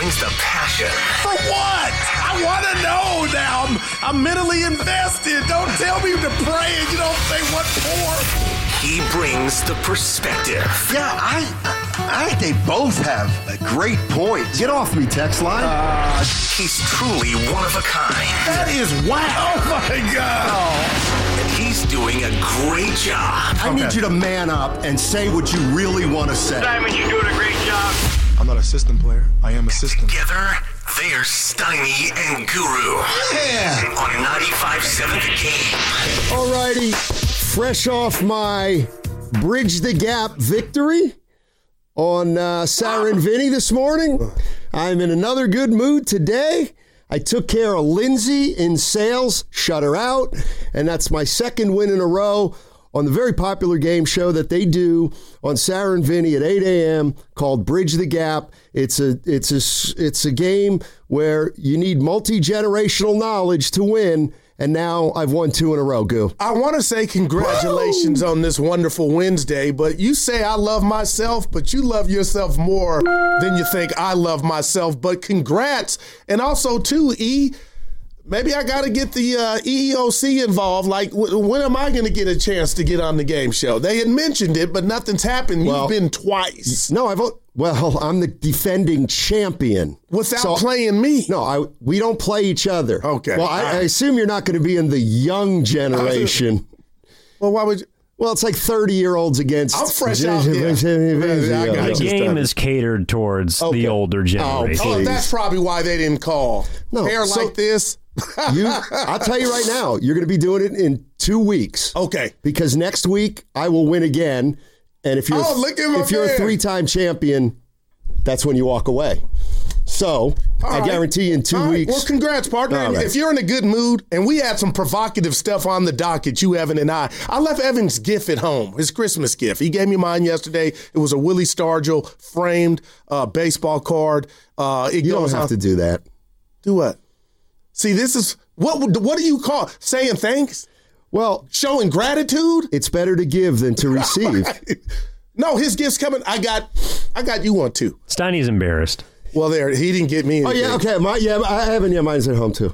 brings the passion. For what? I want to know now. I'm mentally invested. Don't tell me to pray and you don't say what for. He brings the perspective. Yeah, I think they both have a great point. Get off me, text line. He's truly one of a kind. That is wow. Oh, my God. And he's doing a great job. I need you to man up and say what you really want to say. Simon, you're doing a great job. I'm not a system player. I am a system. Together, they're Steiny and Guru. Yeah. On 95.7 The Game. All righty. Fresh off my Bridge the Gap victory on Sarah and Vinny this morning. I'm in another good mood today. I took care of Lindsay in sales, shut her out, and that's my second win in a row on the very popular game show that they do on Sarah and Vinny at 8 a.m. called Bridge the Gap. It's a game where you need multi-generational knowledge to win. And now I've won 2 in a row, Goo. I want to say congratulations on this wonderful Wednesday, but you say I love myself, but you love yourself more than you think I love myself. But congrats. And also, too, E, maybe I got to get the EEOC involved. Like, when am I going to get a chance to get on the game show? They had mentioned it, but nothing's happened. You've been twice. No, I'm the defending champion. Without playing me. No, we don't play each other. Okay. Well, I assume you're not going to be in the young generation. Well, why would you? Well, it's like 30-year-olds against... I'm fresh out there. The game is catered towards the older generation. Oh, that's probably why they didn't call. No, Hair like this. I'll tell you right now, you're going to be doing it in 2 weeks. Okay. Because next week, I will win again. And if you're, a 3-time champion, that's when you walk away. So, I guarantee you in 2 weeks. Well, congrats, partner. Right. If you're in a good mood, and we had some provocative stuff on the docket, you, Evan, and I left Evan's gift at home, his Christmas gift. He gave me mine yesterday. It was a Willie Stargell framed baseball card. You don't have to do that. Do what? See, this is, what do you call saying thanks? Well, showing gratitude? It's better to give than to receive. No, his gift's coming. I got you one too. Steiny's embarrassed. Well, he didn't get me anything. Oh, yeah, okay. I haven't. Yeah, mine's at home too.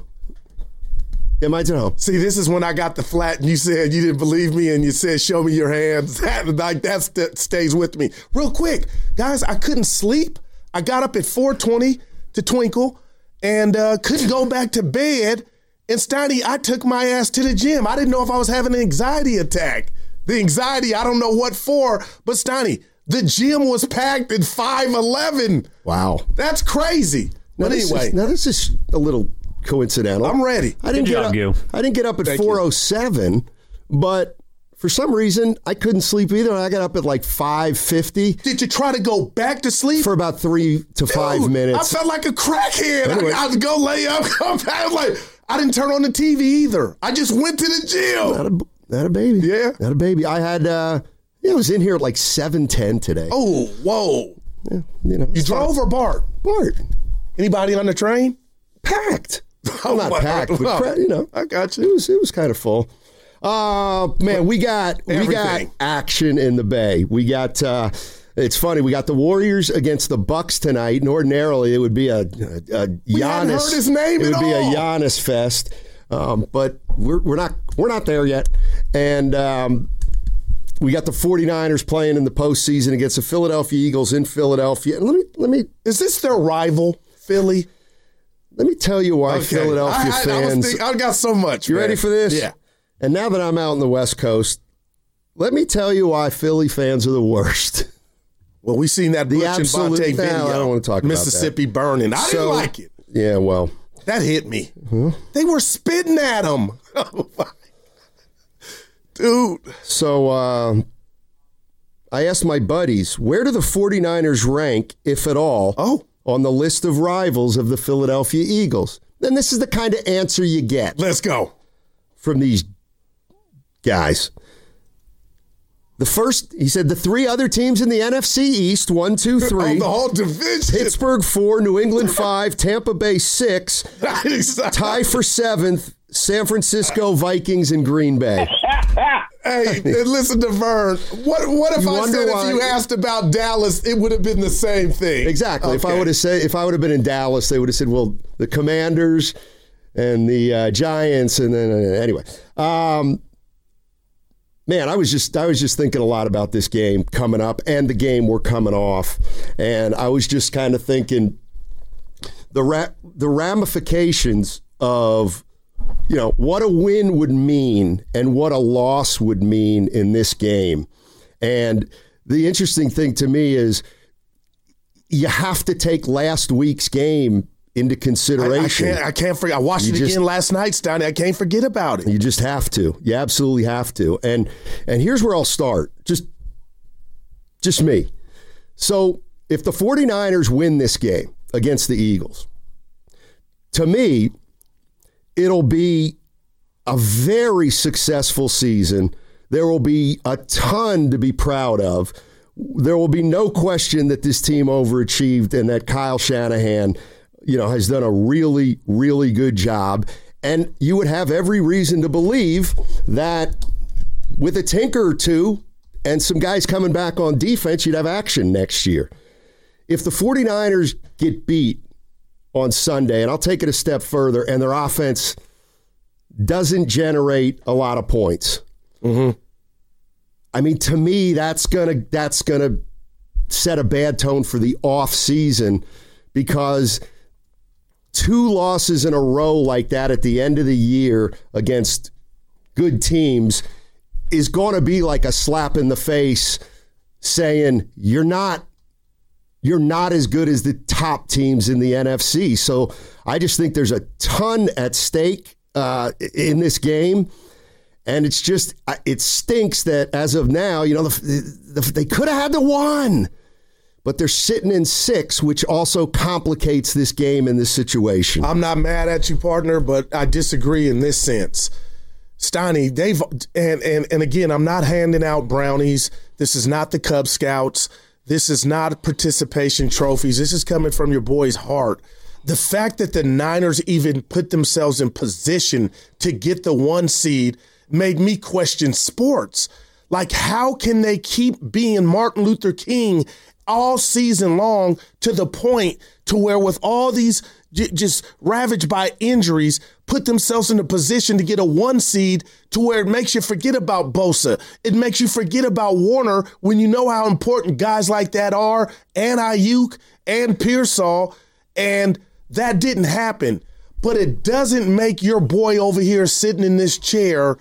Yeah, mine's at home. See, this is when I got the flat and you said you didn't believe me and you said, show me your hands. That stays with me. Real quick, guys, I couldn't sleep. I got up at 4:20 to twinkle and couldn't go back to bed. And Steiny, I took my ass to the gym. I didn't know if I was having an anxiety attack. The anxiety, I don't know what for. But Steiny, the gym was packed at 5:11. Wow. That's crazy. But anyway. This is a little coincidental. I'm ready. I didn't get up at 4:07, but for some reason, I couldn't sleep either. I got up at like 5:50. Did you try to go back to sleep? For about 3 to 5 minutes. I felt like a crackhead. Anyway. I would go lay up, come back. I didn't turn on the TV either. I just went to the gym. Not a baby. Yeah. Not a baby. I had, I was in here at like 7:10 today. Oh, whoa. Yeah, you drove or Bart? Bart. Anybody on the train? Packed. Well, not packed, but I got you. It was kind of full. Man, we got action in the Bay. We got it's funny, we got the Warriors against the Bucks tonight, and ordinarily it would be a Giannis. We hadn't heard his name it at would be all. a Giannis fest. But we're not there yet. And we got the 49ers playing in the postseason against the Philadelphia Eagles in Philadelphia. And let me is this their rival, Philly? Let me tell you why Philadelphia fans. I got so much. You ready for this? Yeah. And now that I'm out on the West Coast, let me tell you why Philly fans are the worst. Well, we seen that Butch and Vontae video. I don't want to talk Mississippi about that. burning. I didn't like it. Yeah, well. That hit me. Huh? They were spitting at him. Dude. So I asked my buddies, where do the 49ers rank, if at all, on the list of rivals of the Philadelphia Eagles? And this is the kind of answer you get. Let's go. From these guys. The first, he said, the 3 other teams in the NFC East, 1, 2, 3. Oh, the whole division. Pittsburgh 4, New England 5, Tampa Bay 6. Tie for 7th, San Francisco, Vikings, and Green Bay. Hey, listen to Vern. What if I said if you asked about Dallas, it would have been the same thing? Exactly. Okay. If I would have been in Dallas, they would have said, well, the Commanders and the Giants, and then anyway. Man, I was just thinking a lot about this game coming up and the game we're coming off, and I was just kind of thinking the ramifications of, what a win would mean and what a loss would mean in this game. And the interesting thing to me is you have to take last week's game into consideration. I can't forget. I watched it again last night, Steiny. I can't forget about it. You just have to. You absolutely have to. And here's where I'll start. Just me. So if the 49ers win this game against the Eagles, to me, it'll be a very successful season. There will be a ton to be proud of. There will be no question that this team overachieved and that Kyle Shanahan has done a really, really good job. And you would have every reason to believe that with a tinker or two and some guys coming back on defense, you'd have action next year. If the 49ers get beat on Sunday, and I'll take it a step further, and their offense doesn't generate a lot of points, I mean, to me, that's gonna set a bad tone for the off season, because 2 losses in a row like that at the end of the year against good teams is going to be like a slap in the face, saying you're not as good as the top teams in the NFC. So I just think there's a ton at stake in this game. And it stinks that as of now, they could have had the 1. But they're sitting in 6, which also complicates this game in this situation. I'm not mad at you, partner, but I disagree in this sense. Steiny, and again, I'm not handing out brownies. This is not the Cub Scouts. This is not participation trophies. This is coming from your boy's heart. The fact that the Niners even put themselves in position to get the 1 seed made me question sports. Like, how can they keep being Martin Luther King all season long, to the point to where with all these just ravaged by injuries, put themselves in a position to get a 1 seed, to where it makes you forget about Bosa. It makes you forget about Warner, when you know how important guys like that are, and Ayuk and Pearsall, and that didn't happen. But it doesn't make your boy over here sitting in this chair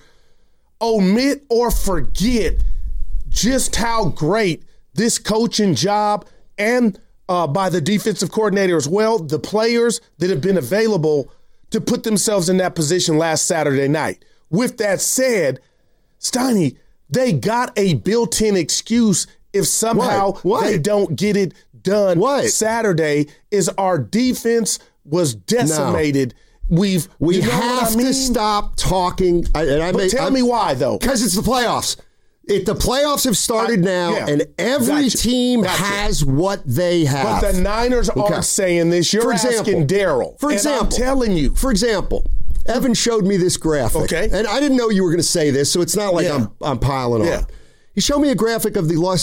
omit or forget just how great this coaching job, and by the defensive coordinator as well, the players that have been available to put themselves in that position last Saturday night. With that said, Steiny, they got a built-in excuse if somehow they don't get it done Saturday, is our defense was decimated. No. We have to stop talking. Tell me why, though. Because it's the playoffs. The playoffs have started now, and every team has what they have. But the Niners aren't saying this. You're asking Daryl. For example, I'm telling you. For example, Evan showed me this graphic. Okay. And I didn't know you were going to say this, so it's not like I'm piling on. He showed me a graphic of the loss.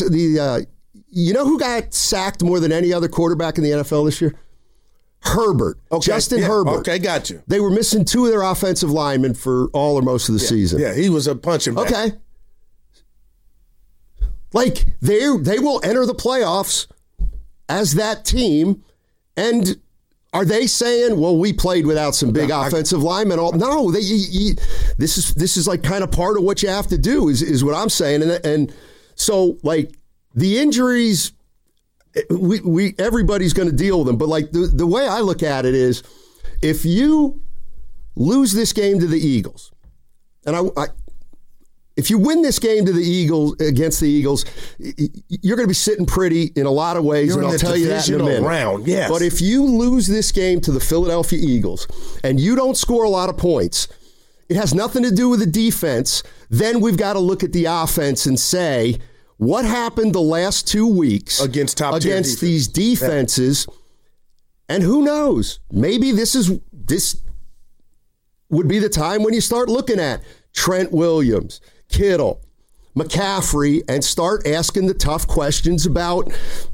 You know who got sacked more than any other quarterback in the NFL this year? Herbert. Justin Herbert. Okay, got you. They were missing 2 of their offensive linemen for all or most of the season. Yeah, he was a punching bag. Okay. Like, they will enter the playoffs as that team, and are they saying, well, we played without some big offensive linemen? No, this is like kind of part of what you have to do is what I'm saying. And so, like, the injuries, everybody's going to deal with them. But, like, the way I look at it is, if you lose this game to the Eagles, and if you win this game against the Eagles, you're going to be sitting pretty in a lot of ways, and I'll tell you that in a minute. Round, yes. But if you lose this game to the Philadelphia Eagles and you don't score a lot of points, it has nothing to do with the defense. Then we've got to look at the offense and say, what happened the last 2 weeks against these defenses? And who knows? Maybe this would be the time when you start looking at Trent Williams, Kittle, McCaffrey and start asking the tough questions about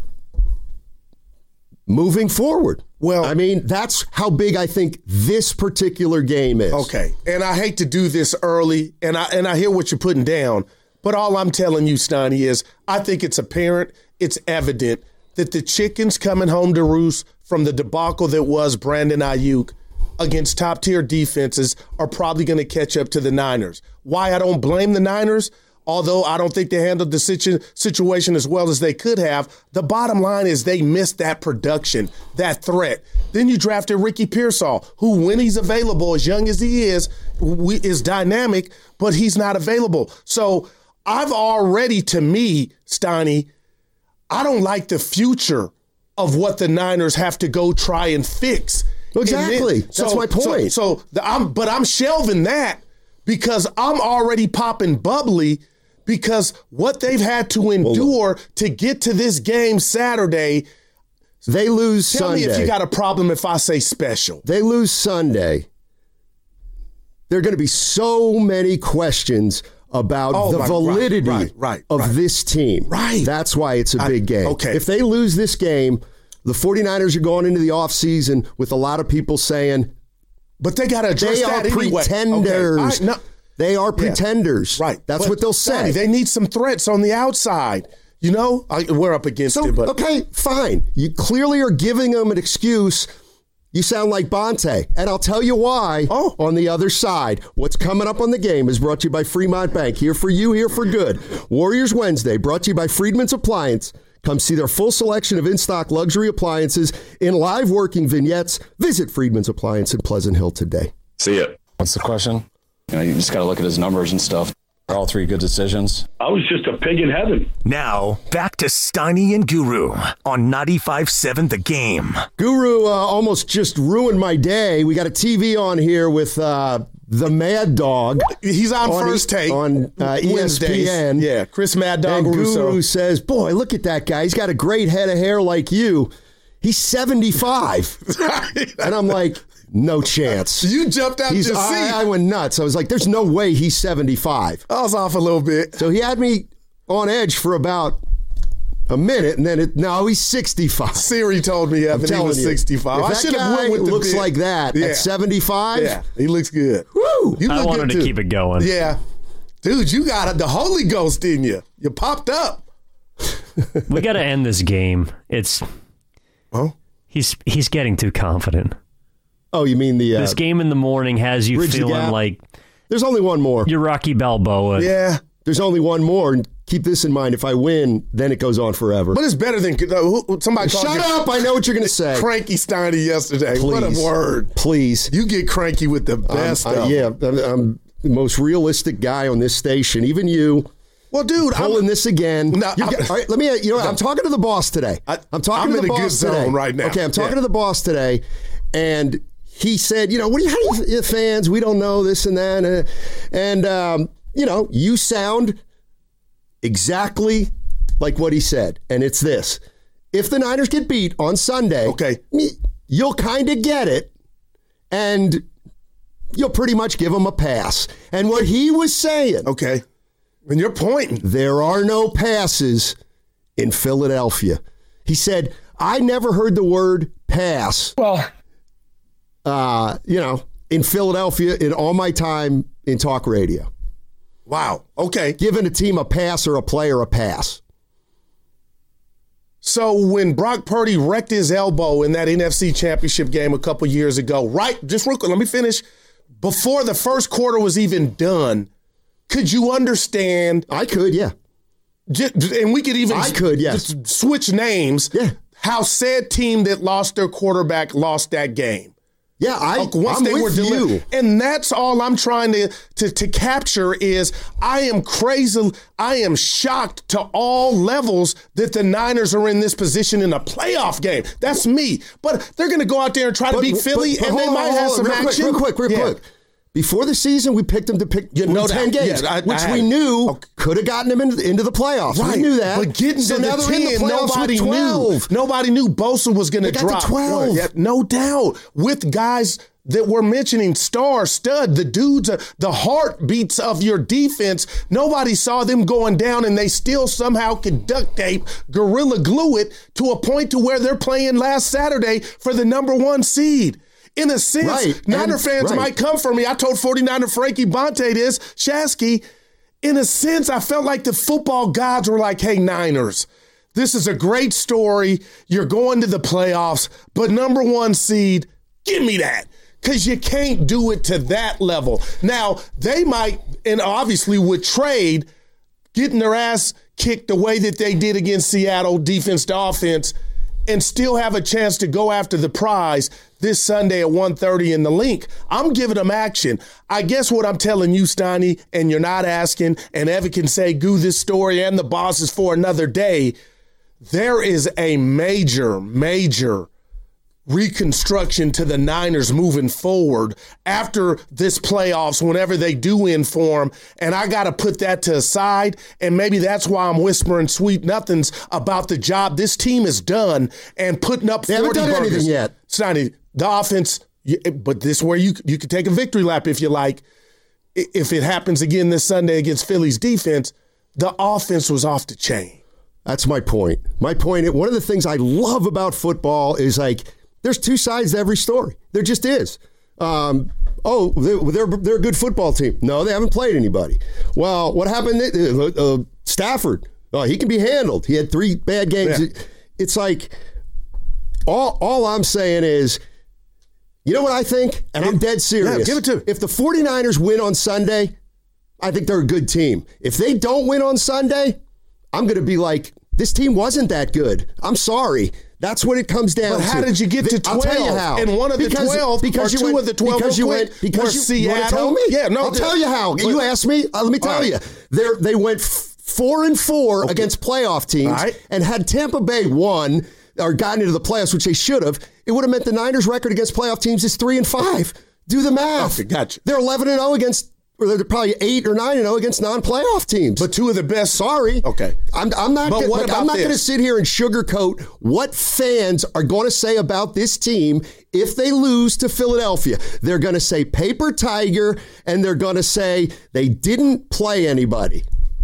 moving forward. Well, I mean, that's how big I think this particular game is. Okay, and I hate to do this early, and I hear what you're putting down, but all I'm telling you, Steiny, is I think it's apparent, it's evident that the chicken's coming home to roost from the debacle that was Brandon Ayuk against top-tier defenses are probably going to catch up to the Niners. Why I don't blame the Niners, although I don't think they handled the situation as well as they could have, the bottom line is they missed that production, that threat. Then you drafted Ricky Pearsall, who, when he's available, as young as he is dynamic, but he's not available. So I've already, to me, Steiny, I don't like the future of what the Niners have to go try and fix. Exactly. That's my point. But I'm shelving that because I'm already popping bubbly because what they've had to endure to get to this game Saturday. They lose Sunday. Tell me if you got a problem if I say special. They lose Sunday. There are going to be so many questions about the validity of this team. Right. That's why it's a big game. Okay. If they lose this game, the 49ers are going into the offseason with a lot of people saying, but they got to address that anyway. Pretenders. Okay. They are pretenders. Right. That's what they'll say. They need some threats on the outside. You know, we're up against it. But okay, fine. You clearly are giving them an excuse. You sound like Bonte, and I'll tell you why on the other side. What's coming up on the game is brought to you by Fremont Bank. Here for you, here for good. Warriors Wednesday, brought to you by Friedman's Appliance. Come see their full selection of in-stock luxury appliances in live working vignettes. Visit Friedman's Appliance in Pleasant Hill today. See ya. What's the question? You just got to look at his numbers and stuff. All three good decisions. I was just a pig in heaven. Now, back to Steiny and Guru on 95.7 The Game. Guru almost just ruined my day. We got a TV on here with the Mad Dog. He's on First Take. On ESPN. Yeah, Chris Mad Dog and Russo. Guru says, boy, look at that guy. He's got a great head of hair like you. He's 75. And I'm like, no chance. You jumped out your seat. I went nuts. I was like, there's no way he's 75. I was off a little bit. So he had me on edge for about a minute, and then he's 65. Siri told me Evan, he was 65. If that guy looks like that at 75, yeah, he looks good. Woo! I wanted to keep it going. Yeah. Dude, you got the Holy Ghost in you. You popped up. We got to end this game. He's getting too confident. Oh, you mean this game in the morning has you feeling like there's only one more. You're Rocky Balboa. Yeah. There's only one more. And keep this in mind. If I win, then it goes on forever. But it's better than somebody called Shut up. I know what you're going to say. Cranky Steiny yesterday. Please. What a word. Please. You get cranky with the best stuff. Yeah. I'm the most realistic guy on this station. Even you. Well, dude, pulling this again. No, all right, let me. I'm talking to the boss today. I'm talking to the boss today. Right now. Okay, I'm talking to the boss today, and he said, how do you fans? We don't know this and that, and you sound exactly like what he said, and it's this: if the Niners get beat on Sunday, okay, you'll kind of get it, and you'll pretty much give them a pass. And what he was saying, okay. And you're pointing. There are no passes in Philadelphia. He said, I never heard the word pass. Well, in Philadelphia in all my time in talk radio. Wow. Okay. Giving a team a pass or a player a pass. So when Brock Purdy wrecked his elbow in that NFC Championship game a couple years ago, right? Just real quick, let me finish. Before the first quarter was even done, could you understand? I could, yeah. And we could even just switch names. Yeah. How said team that lost their quarterback lost that game. Yeah, I'm with you. And that's all I'm trying to capture is I am crazy. I am shocked to all levels that the Niners are in this position in a playoff game. That's me. But they're going to go out there and try to beat Philly, and they might have some action. Real quick. Before the season, we picked them to pick 10 games, which we knew could have gotten them into the playoffs. Right. We knew that. But getting to the 10, nobody knew. Nobody knew Bosa was going to drop. To 12. Yeah, no doubt. With guys that we're mentioning, star, stud, the dudes, the heartbeats of your defense, nobody saw them going down, and they still somehow could duct tape, gorilla glue it to a point to where they're playing last Saturday for the number 1 seed. In a sense, Niner fans might come for me. I told 49er Frankie Bonte this, Shasky. In a sense, I felt like the football gods were like, hey, Niners, this is a great story. You're going to the playoffs, but number 1 seed, give me that. Because you can't do it to that level. Now, they might, and obviously would trade, getting their ass kicked the way that they did against Seattle, defense to offense, and still have a chance to go after the prize this Sunday at 1:30 in the Link. I'm giving them action. I guess what I'm telling you, Steiny, and you're not asking, and Evan can say, goo this story and the bosses for another day, there is a major reconstruction to the Niners moving forward after this playoffs, whenever they do end for them. And I got to put that to the side. And maybe that's why I'm whispering sweet nothings about the job this team has done and putting up 40 haven't done burgers. anything yet. Sonny, the offense, but this is where you could take a victory lap if you like. If it happens again this Sunday against Philly's defense, the offense was off the chain. That's my point. My point, one of the things I love about football is like, there's 2 sides to every story. There just is. They're a good football team. No, they haven't played anybody. Well, what happened? Stafford. Oh, he can be handled. He had 3 bad games. Yeah. It's like, all I'm saying is, you know what I think? And I'm dead serious. Yeah, give it to me. If the 49ers win on Sunday, I think they're a good team. If they don't win on Sunday, I'm going to be like, this team wasn't that good. I'm sorry. That's what it comes down to. But how did you get to 12? I'll tell you how. And one of the 12, because or two of the 12, because you went, Seattle. You want to tell me? Yeah, no. I'll tell you how. You asked me. Let me tell you. They went 4-4 against playoff teams and had Tampa Bay won or gotten into the playoffs, which they should have. It would have meant the Niners' record against playoff teams is 3-5. Do the math. Okay, gotcha. They're 11-0 against. Or they're probably 8 or 9-0 against non-playoff teams. But 2 of the best. Sorry. Okay. I'm not going to sit here and sugarcoat what fans are going to say about this team if they lose to Philadelphia. They're going to say paper tiger, and they're going to say they didn't play anybody.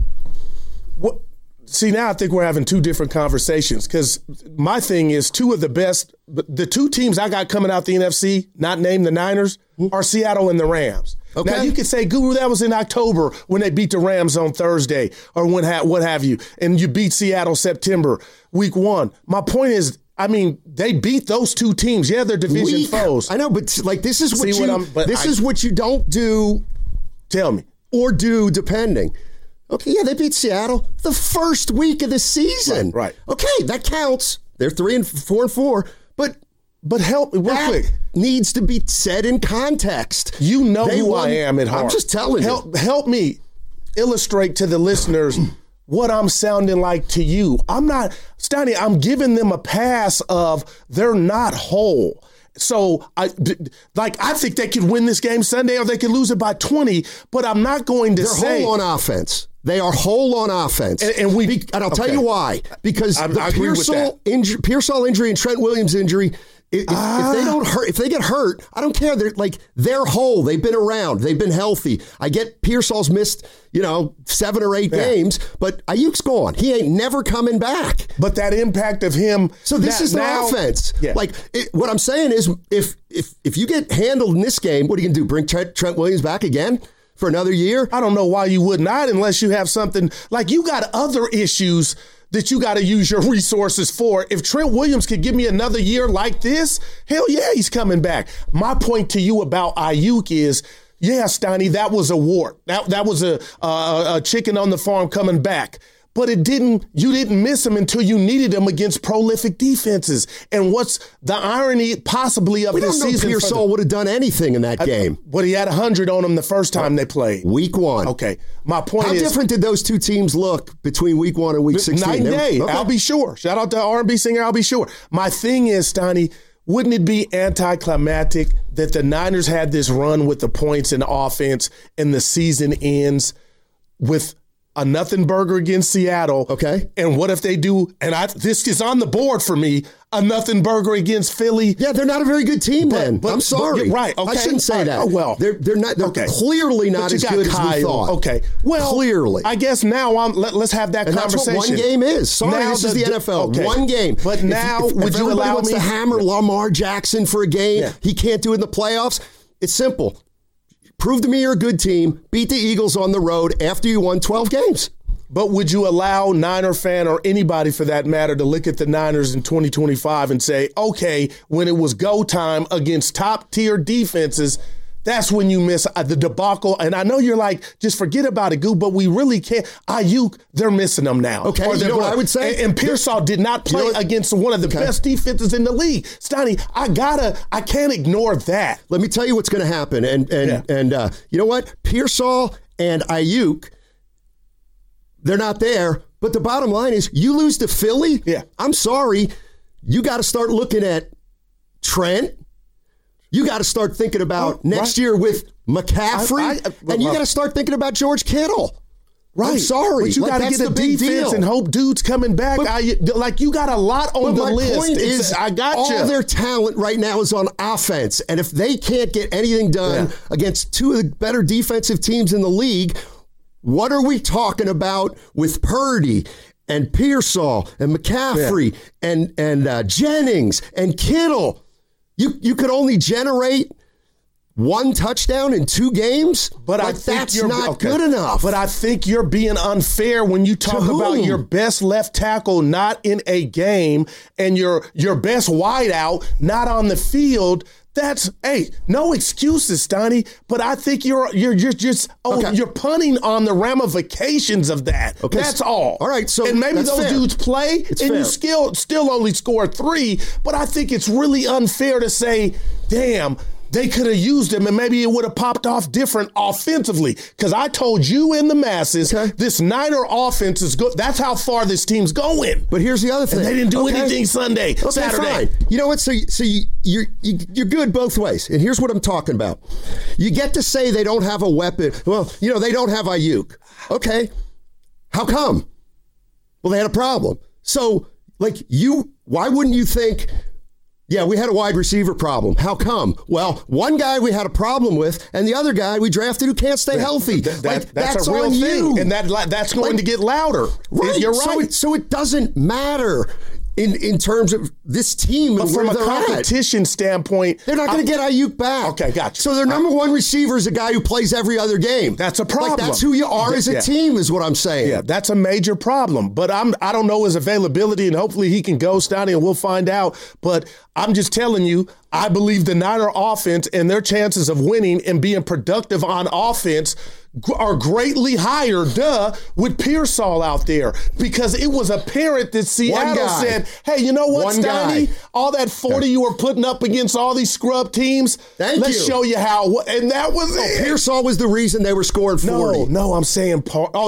What? See, now I think we're having 2 different conversations, because my thing is 2 of the best. The 2 teams I got coming out the NFC, not named the Niners, are Seattle and the Rams. Okay. Now, you could say, Guru, that was in October when they beat the Rams on Thursday or what have you, and you beat Seattle September, week 1. My point is, I mean, they beat those 2 teams. Yeah, they're division foes. I know, but like this is what you don't do. Tell me. Or do, depending. Okay, yeah, they beat Seattle the first week of the season. Right. Okay, that counts. They're 4-4, but help me real quick. Needs to be said in context. You know who I am at heart. I'm just telling you. Help me illustrate to the listeners what I'm sounding like to you. I'm not, Steiny, I'm giving them a pass of they're not whole. So, I think they could win this game Sunday or they could lose it by 20, but I'm not going to say. They're whole on offense. They are whole on offense. And I'll tell you why. Because the Pearsall injury and Trent Williams injury, if they get hurt, I don't care. They're whole. They've been around. They've been healthy. I get Pearsall's missed, 7 or 8 games, but Ayuk's gone. He ain't never coming back. But that impact of him. So this is the offense. Yeah. What I'm saying is, if you get handled in this game, what are you gonna do? Bring Trent Williams back again for another year? I don't know why you would not, unless you have something like you got other issues that you got to use your resources for. If Trent Williams could give me another year like this, hell yeah, he's coming back. My point to you about Ayuk is, yeah, Steiny, that was a wart. That was a chicken on the farm coming back. But you didn't miss him until you needed him against prolific defenses. And what's the irony possibly of this season? We don't know Pearsall would have done anything in that game. But he had 100 on him the first time they played. Week 1. Okay. My point is. How different did those 2 teams look between week 1 and week 16? Night and day. Okay. I'll be sure. Shout out to R&B singer, I'll be sure. My thing is, Steiny, wouldn't it be anticlimactic that the Niners had this run with the points and offense and the season ends with a nothing burger against Seattle. Okay. And what if they do, and this is on the board for me, a nothing burger against Philly? Yeah, they're not a very good team then. I'm sorry. Right, okay. I shouldn't say that. Oh, well. They're not. They're clearly not as good as we thought. Okay. Well, clearly. I guess now let's have that and conversation. That's what one game is. Sorry, now this is the NFL. Okay. One game. But now, would you allow wants me to hammer Lamar Jackson for a game? He can't do it in the playoffs. It's simple. Prove to me you're a good team. Beat the Eagles on the road after you won 12 games. But would you allow Niner fan or anybody for that matter to look at the Niners in 2025 and say, okay, when it was go time against top tier defenses, that's when you miss the debacle? And I know you're like, just forget about it, Goop, but we really can't. Ayuk, they're missing them now. Okay, you know what I would say? And Pearsall did not play against one of the best defenses in the league. Steiny, I can't ignore that. Let me tell you what's going to happen. And you know what? Pearsall and Ayuk, they're not there. But the bottom line is, you lose to Philly. Yeah. I'm sorry. You got to start looking at Trent. You got to start thinking about next year with McCaffrey. And you got to start thinking about George Kittle. Right. I'm sorry. But you got to get a defense and hope dude's coming back. You got a lot on the list. Point is, I got you. All their talent right now is on offense. And if they can't get anything done against two of the better defensive teams in the league, what are we talking about with Purdy and Pearsall and McCaffrey and Jennings and Kittle? You could only generate one touchdown in 2 games, but I think that's not good enough. But I think you're being unfair when you talk about your best left tackle not in a game and your best wideout not on the field. That's no excuses, Steiny. But I think you're just you're punting on the ramifications of that. Okay. That's all. All right. So and maybe those dudes play, and fair. you still only score 3. But I think it's really unfair to say, damn, they could have used him and maybe it would have popped off different offensively. Because I told you and the masses, this Niner offense is good. That's how far this team's going. But here's the other thing. And they didn't do anything Saturday. Fine. You know what? So you're good both ways. And here's what I'm talking about. You get to say they don't have a weapon. Well, they don't have Ayuk. Okay. How come? Well, they had a problem. So, why wouldn't you think, yeah, we had a wide receiver problem. How come? Well, one guy we had a problem with, and the other guy we drafted who can't stay healthy. That's a real thing, and that's going to get louder. Right. You're right. So it doesn't matter in terms of this team and from where a competition standpoint, they're not going to get Ayuk back. Okay, gotcha. So their number one receiver is a guy who plays every other game. That's a problem. That's who you are as a team, is what I'm saying. Yeah, that's a major problem. But I don't know his availability, and hopefully he can go, Stoney, and we'll find out. But I'm just telling you, I believe the Niner offense and their chances of winning and being productive on offense are greatly higher, with Pearsall out there, because it was apparent that Seattle said, hey, you know what, Steiny? All that 40 you were putting up against all these scrub teams, let's show you how. And that was it. Pearsall was the reason they were scoring 40. No, I'm saying,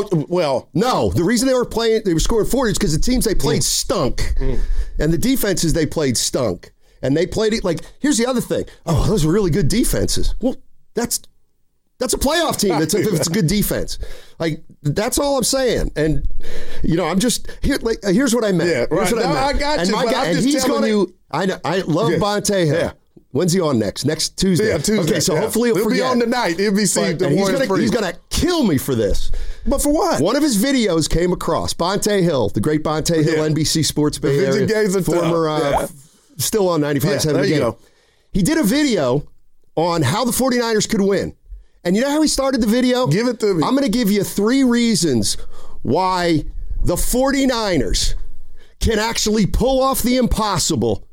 no, the reason they were scoring 40 is because the teams they played stunk. And the defenses they played stunk. And they played it here's the other thing. Oh, those are really good defenses. Well, that's a playoff team. It's a good defense. That's all I'm saying. And I'm just here. Here's what I meant. Yeah, right. I got you. But I'm just telling you. I know. I love Bonte Hill. Yeah. When's he on next? Next Tuesday. Yeah, Tuesday. Okay, so hopefully he'll be on tonight. NBC. He's gonna kill me for this. But for what? One of his videos came across. Bonte Hill, the great Bonte Hill, NBC Sports Bay Area, former. Still on 95.7 there you go. He did a video on how the 49ers could win. And you know how he started the video? Give it to me. I'm going to give you 3 reasons why the 49ers can actually pull off the impossible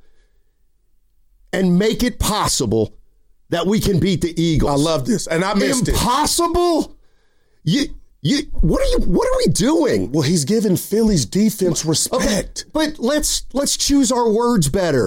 and make it possible that we can beat the Eagles. I love this. And I missed Impossible? What are we doing? Well, he's giving Philly's defense respect. Okay, but let's choose our words better.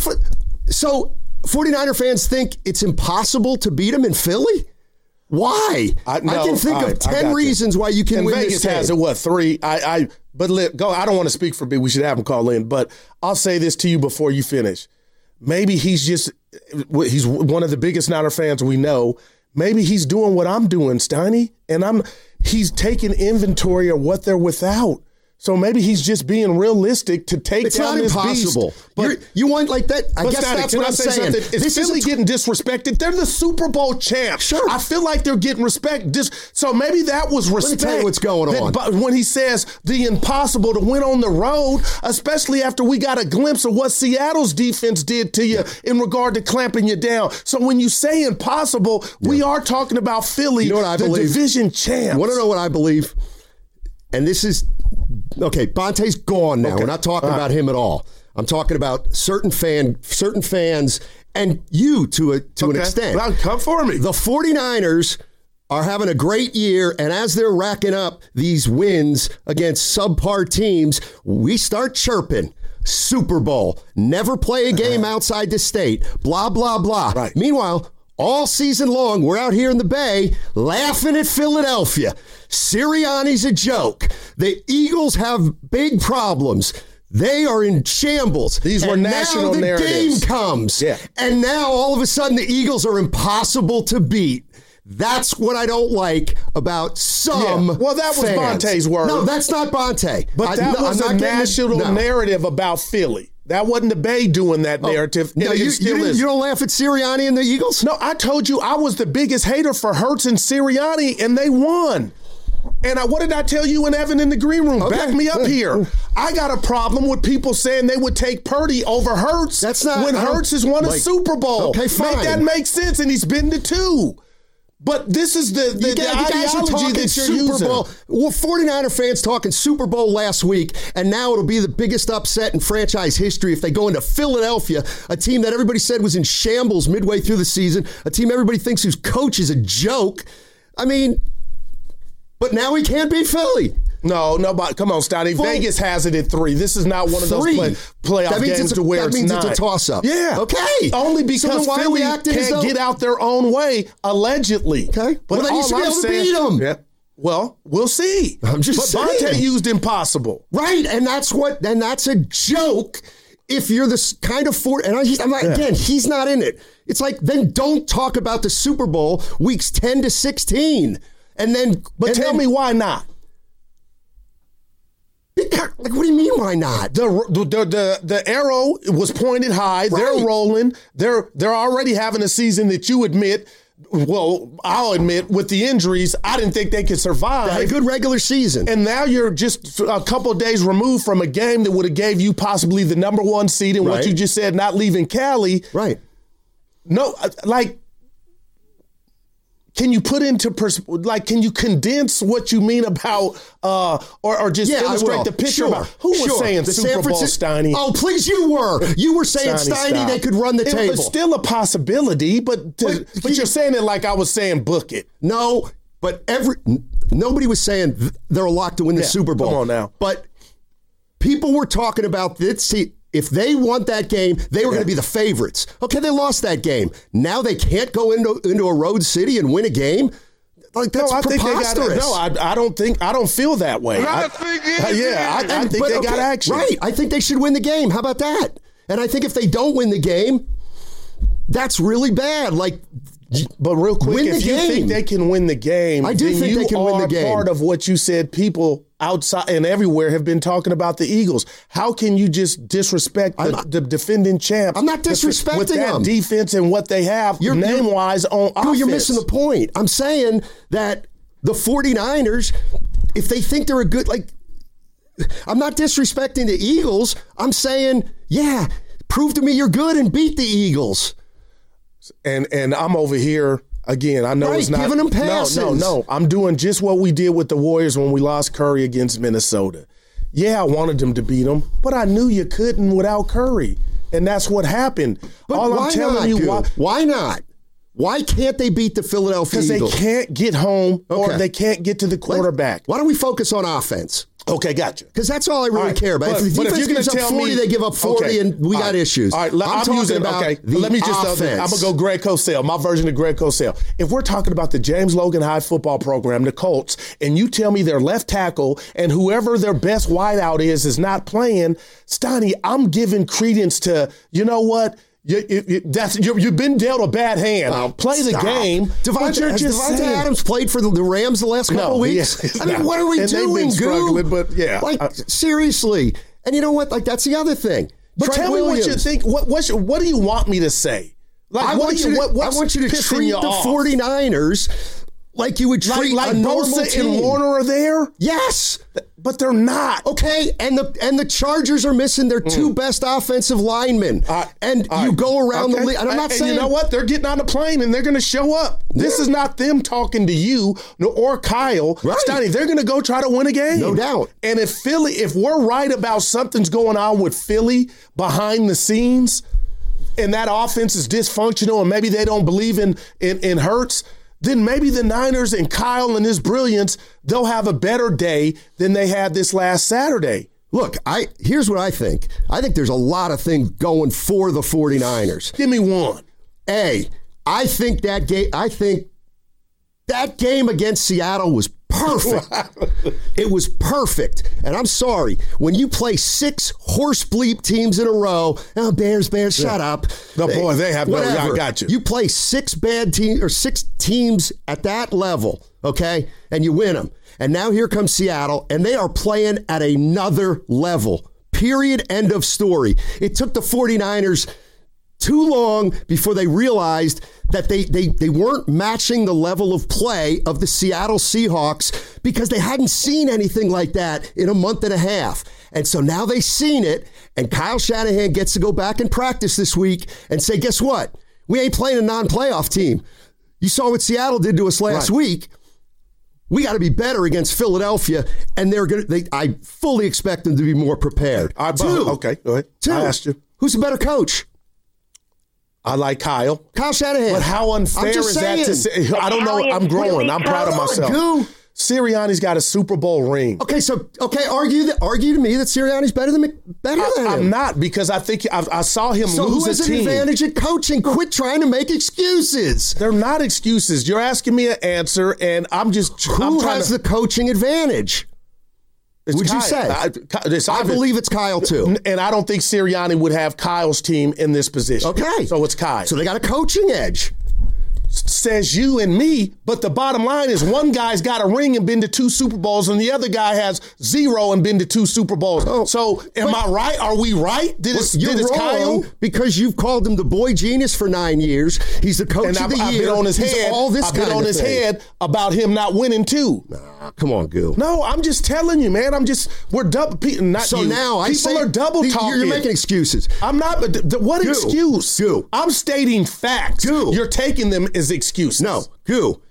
So 49er fans think it's impossible to beat them in Philly? Why? I can think of 10 reasons why you can win Vegas this game. has it, 3? Go. I don't want to speak for B. We should have him call in. But I'll say this to you before you finish. Maybe he's one of the biggest Niner fans we know. maybe he's doing what I'm doing, Steiny, and he's taking inventory of what they're without. So maybe he's just being realistic to take down this beast. It's not impossible. But you want like that? I guess that's what I'm saying. Is Philly getting disrespected? They're the Super Bowl champs. Sure. I feel like they're getting respect. So maybe that was respect. Let me tell you what's going on. But when he says the impossible to win on the road, especially after we got a glimpse of what Seattle's defense did to you in regard to clamping you down. So when you say impossible, we are talking about Philly, the division champs. You want to know what I believe? And this is... Okay, Bonte's gone now. Okay. We're not talking about him at all. I'm talking about certain fans and you to an extent. Well, come for me. The 49ers are having a great year, and as they're racking up these wins against subpar teams, we start chirping. Super Bowl. Never play a game outside the state. Blah, blah, blah. Right. Meanwhile, all season long, we're out here in the Bay laughing at Philadelphia. Sirianni's a joke. The Eagles have big problems. They are in shambles. These were national narratives. Now the game comes. Yeah. And now all of a sudden the Eagles are impossible to beat. That's what I don't like about some Well, that was fans. Bonte's word. No, that's not Bonte. But that was a national narrative about Philly. That wasn't the Bay doing that narrative. No, you don't laugh at Sirianni and the Eagles? No, I told you I was the biggest hater for Hurts and Sirianni, and they won. And what did I tell you and Evan in the green room? Okay. Back me up here. I got a problem with people saying they would take Purdy over Hurts when Hurts has won a Super Bowl. Okay, fine. Make that make sense, and he's been to 2. But this is the ideology that you're using. Bowl. Well, 49er fans talking Super Bowl last week, and now it'll be the biggest upset in franchise history if they go into Philadelphia, a team that everybody said was in shambles midway through the season, a team everybody thinks whose coach is a joke. I mean, but now we can't beat Philly. No, nobody. Come on, Stotty. Vegas has it at 3. This is not one of those playoff games to where it's 9. That means it's a toss-up. Yeah. Okay. Only because Philly can't get out their own way, allegedly. Okay. But then you should be able to beat them. Yeah. Well, we'll see. I'm just saying. Bonte used impossible. Right, and that's a joke if you're this kind of again, he's not in it. It's like, then don't talk about the Super Bowl weeks 10 to 16. But tell me why not? Like, what do you mean, why not? The arrow was pointed high. Right. They're rolling. They're already having a season that you admit, well, I'll admit, with the injuries, I didn't think they could survive. They had a good regular season. And now you're just a couple of days removed from a game that would have gave you possibly the number 1 seed in what you just said, not leaving Cali. Right. No, like, can you put into can you condense what you mean about or just illustrate the picture about who was saying the Super Bowl, Steiny? Oh, please, you were saying Steiny they could run the table. It was still a possibility, but you're saying it like I was saying book it. No, but nobody was saying they're locked to win the Super Bowl. Come on now. But people were talking about this. See, if they won that game, they were going to be the favorites. Okay, they lost that game. Now they can't go into a road city and win a game? Like, that's preposterous. I don't feel that way. I think they got action. Right. I think they should win the game. How about that? And I think if they don't win the game, that's really bad. Like, but real quick, if you think they can win the game, I do think they can win the game. Part of what you said, people outside and everywhere have been talking about the Eagles. How can you just disrespect the defending champs? I'm not disrespecting with that them. Defense and what they have name-wise on offense. You're missing the point. I'm saying that the 49ers, if they think they're a good, I'm not disrespecting the Eagles. I'm saying, prove to me you're good and beat the Eagles. And I'm over here again. I know it's not giving them passes. No. I'm doing just what we did with the Warriors when we lost Curry against Minnesota. Yeah, I wanted them to beat them, but I knew you couldn't without Curry, and that's what happened. But why not? Why can't they beat the Philadelphia Eagles? Because they can't get home or they can't get to the quarterback. Why don't we focus on offense? Okay, gotcha. Because that's all I really care about. If the defense gives up 40, they give up 40, and we got issues. All right, let me just offense. I'm going to go Greg Cosell, my version of Greg Cosell. If we're talking about the James Logan High football program, the Colts, and you tell me their left tackle and whoever their best wideout is not playing, Steiny, I'm giving credence to, you know what? You've been dealt a bad hand. Play the game. Devontae Adams played for the Rams the last couple of weeks? I mean, what are we doing, Goo? But yeah. Seriously. And you know what? That's the other thing. But tell me what you think. What do you want me to say? I want you to treat the 49ers like you would treat a normal Bosa team. and Warner are there? Yes. But they're not. Okay, and the Chargers are missing their two best offensive linemen. You go around the league. And I'm not saying... you know what? They're getting on the plane and they're going to show up. Yeah. This is not them talking to you or Kyle. Right. Steiny, they're going to go try to win a game. No doubt. And if we're right about something's going on with Philly behind the scenes and that offense is dysfunctional and maybe they don't believe in Hurts, then maybe the Niners and Kyle and his brilliance, they'll have a better day than they had this last Saturday. Look, here's what I think. I think there's a lot of things going for the 49ers. Give me one. I think that game against Seattle was perfect. It was perfect. And I'm sorry, when you play 6 horse bleep teams in a row, Bears, shut up. No, boy, they have whatever. No, I got you. You play 6 bad teams or 6 teams at that level, okay, and you win them. And now here comes Seattle, and they are playing at another level. Period. End of story. It took the 49ers too long before they realized that they weren't matching the level of play of the Seattle Seahawks because they hadn't seen anything like that in a month and a half. And so now they've seen it, and Kyle Shanahan gets to go back and practice this week and say, guess what? We ain't playing a non-playoff team. You saw what Seattle did to us last week. We got to be better against Philadelphia, and I fully expect them to be more prepared. Okay, go ahead. 2, I asked you. Who's a better coach? I like Kyle. Kyle Shanahan. But how unfair is that to say? I don't know. I'm growing. I'm proud of myself. Sirianni's got a Super Bowl ring. Okay, argue to me that Sirianni's better than him. I'm not, because I think I saw him lose a team. So who has an advantage at coaching? Quit trying to make excuses. They're not excuses. You're asking me an answer, and I'm just... Who has the coaching advantage? Would you say? I believe it's Kyle, too. And I don't think Sirianni would have Kyle's team in this position. Okay. So it's Kyle. So they got a coaching edge. Says you and me, but the bottom line is one guy's got a ring and been to 2 Super Bowls, and the other guy has 0 and been to 2 Super Bowls. So am I right? Are we right? Did it's Kyle? Because you've called him the boy genius for 9 years. He's the coach of the year. I've been on his head. I've been on his head about him not winning too. Nah, come on, Goo. No, I'm just telling you, man. We're double. Not so you. Now people are double talking. You're making excuses. I'm not. But what excuse? Goo. I'm stating facts. Goo. You're taking them as excuses. No, Goo.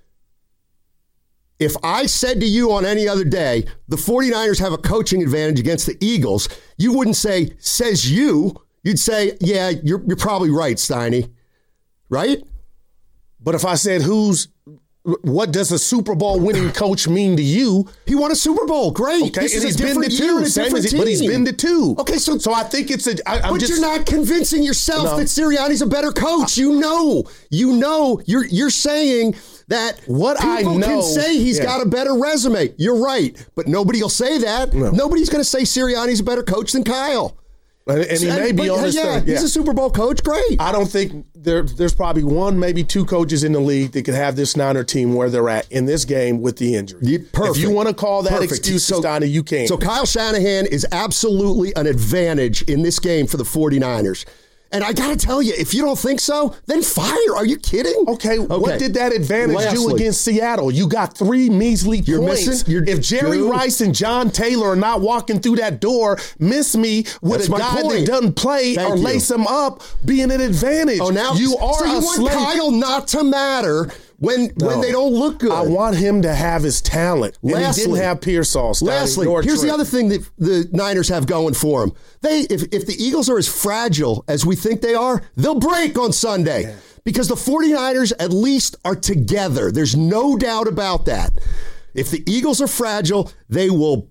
If I said to you on any other day, the 49ers have a coaching advantage against the Eagles, you wouldn't say, says you. You'd say, yeah, you're probably right, Steiny. Right? But if I said what does a Super Bowl winning coach mean to you? He won a Super Bowl. Great. Okay, and he's been to 2. But he's been to 2. Okay, so I think it's you're not convincing yourself that Sirianni's a better coach. You know. You're saying that people can say he's got a better resume. You're right, but nobody will say that. No. Nobody's going to say Sirianni's a better coach than Kyle. And he may be on his thing. He's a Super Bowl coach. Great. I don't think there's probably 1, maybe 2 coaches in the league that could have this Niner team where they're at in this game with the injury. Perfect. If you want to call that excuse, Steiner, you can. So Kyle Shanahan is absolutely an advantage in this game for the 49ers. And I got to tell you, if you don't think so, then fire. Are you kidding? Okay. What did that advantage do against Seattle? You got 3 measly points. If Jerry Rice and John Taylor are not walking through that door, miss me with a guy that doesn't play or lace him up being an advantage. Oh, now you are a slave. Want Kyle not to matter when they don't look good. I want him to have his talent. And he didn't have Pearsall. Lastly, here's the other thing that the Niners have going for them. If the Eagles are as fragile as we think they are, they'll break on Sunday. Yeah. Because the 49ers at least are together. There's no doubt about that. If the Eagles are fragile, they will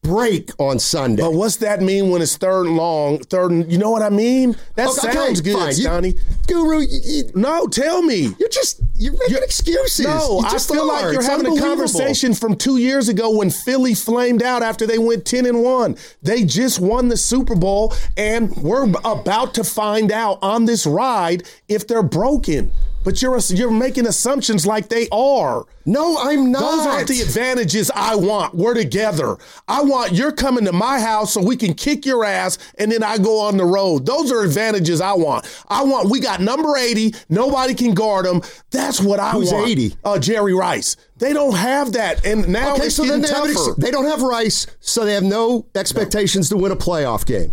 break on Sunday. But what's that mean when it's third and long? You know what I mean? That sounds good, Donnie. Guru, no, tell me. You're making excuses. No, I feel like you're having a conversation from 2 years ago when Philly flamed out after they went 10-1. They just won the Super Bowl, and we're about to find out on this ride if they're broken. But you're making assumptions like they are. No, I'm not. Those aren't the advantages I want. We're together. You're coming to my house so we can kick your ass, and then I go on the road. Those are advantages I want. We got number 80. Nobody can guard him. That's what I want. Who's 80? Jerry Rice. They don't have that, and now it's getting tougher. They don't have Rice, so they have no expectations to win a playoff game.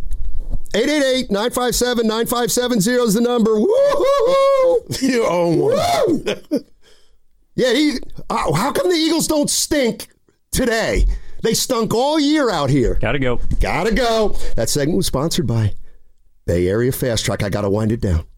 888-957-9570 is the number. Woo-hoo-hoo! You own one. Yeah, how come the Eagles don't stink today? They stunk all year out here. Gotta go. That segment was sponsored by Bay Area Fast Track. I gotta wind it down.